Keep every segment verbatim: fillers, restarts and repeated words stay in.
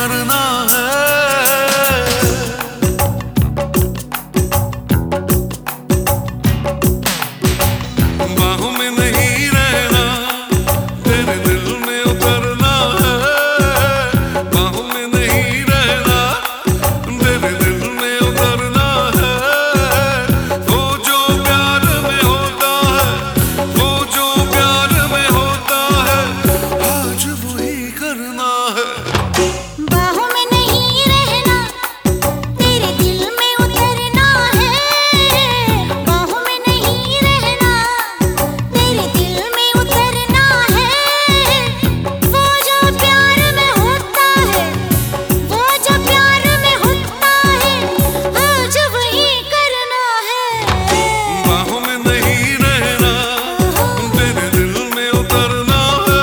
करना है। बाहों में नहीं रहना, तेरे दिल में उतरना है। बाहों में नहीं रहना, तेरे दिल में उतरना है। वो जो प्यार में होता है, वो जो प्यार में होता है, आज वही करना है। बाहों में नहीं रहना, तेरे दिल में उतरना है। बाहों में नहीं रहना, तेरे दिल में उतरना है। वो जो प्यार में होता है, वो जो प्यार में होता है, आज वही करना है। बाहों में नहीं रहना, तेरे दिल में उतरना है।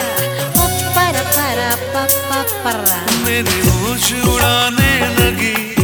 मेरी होश उड़ाने लगी।